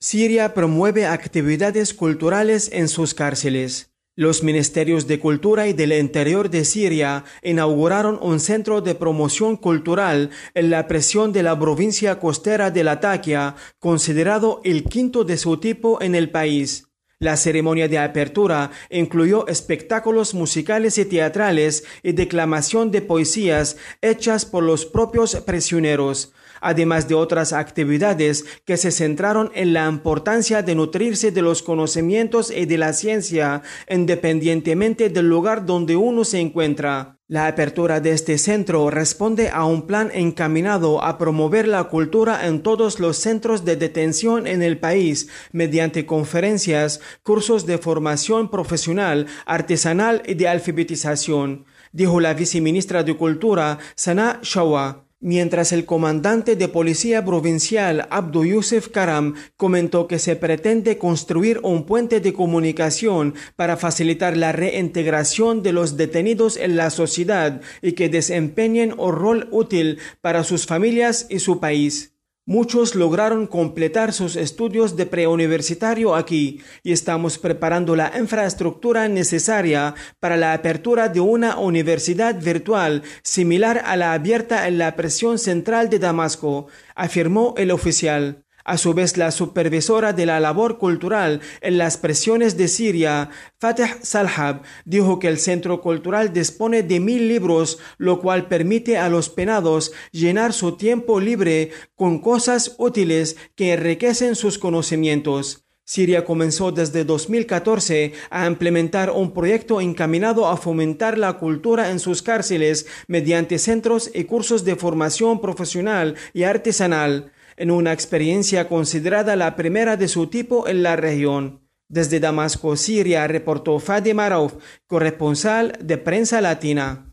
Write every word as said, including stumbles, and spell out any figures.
Siria promueve actividades culturales en sus cárceles. Los Ministerios de Cultura y del Interior de Siria inauguraron un centro de promoción cultural en la prisión de la provincia costera de Latakia, considerado el quinto de su tipo en el país. La ceremonia de apertura incluyó espectáculos musicales y teatrales y declamación de poesías hechas por los propios prisioneros, además de otras actividades que se centraron en la importancia de nutrirse de los conocimientos y de la ciencia independientemente del lugar donde uno se encuentra. La apertura de este centro responde a un plan encaminado a promover la cultura en todos los centros de detención en el país mediante conferencias, cursos de formación profesional, artesanal y de alfabetización, dijo la viceministra de Cultura, Sana Shawa. Mientras el comandante de Policía Provincial, Abdu Yusuf Karam, comentó que se pretende construir un puente de comunicación para facilitar la reintegración de los detenidos en la sociedad y que desempeñen un rol útil para sus familias y su país. Muchos lograron completar sus estudios de preuniversitario aquí y estamos preparando la infraestructura necesaria para la apertura de una universidad virtual similar a la abierta en la prisión central de Damasco, afirmó el oficial. A su vez, la supervisora de la labor cultural en las prisiones de Siria, Fateh Salhab, dijo que el centro cultural dispone de mil libros, lo cual permite a los penados llenar su tiempo libre con cosas útiles que enriquecen sus conocimientos. Siria comenzó desde dos mil catorce a implementar un proyecto encaminado a fomentar la cultura en sus cárceles mediante centros y cursos de formación profesional y artesanal, en una experiencia considerada la primera de su tipo en la región. Desde Damasco, Siria, reportó Fadi Marauf, corresponsal de Prensa Latina.